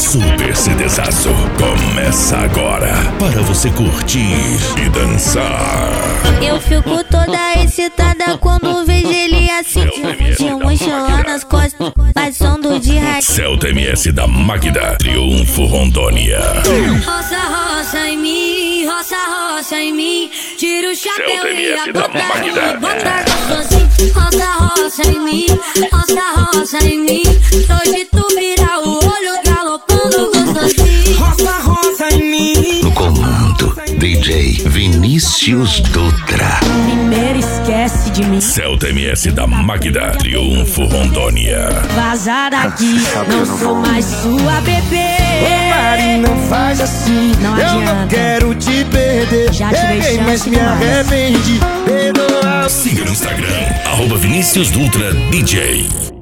Super CDzaço começa agora para você curtir e dançar. Eu fico toda excitada quando vejo ele assim, de mochila nas costas, passando de rádio. Celta MS da Magda, Triunfo Rondônia. Roça, roça em mim, roça, roça em mim, tira o chapéu Celta e a MS da Magda. bota gostosinho. Roça, roça em mim, roça, roça em mim, hoje tu vira o olho galopando gostosinho. Roça, roça em mim. No comando, DJ Vinícius Dutra. Primeiro esquece de mim. Celta MS da Magda, Triunfo Rondônia. Vaza daqui, não sou mais sua bebê. Ô Mari, não faz assim, Não eu adianta. não quero te perder. Já te dei Ei, chance mas me demais. arrepende. Perdoa. Siga no Instagram, @Vinícius Dutra DJ.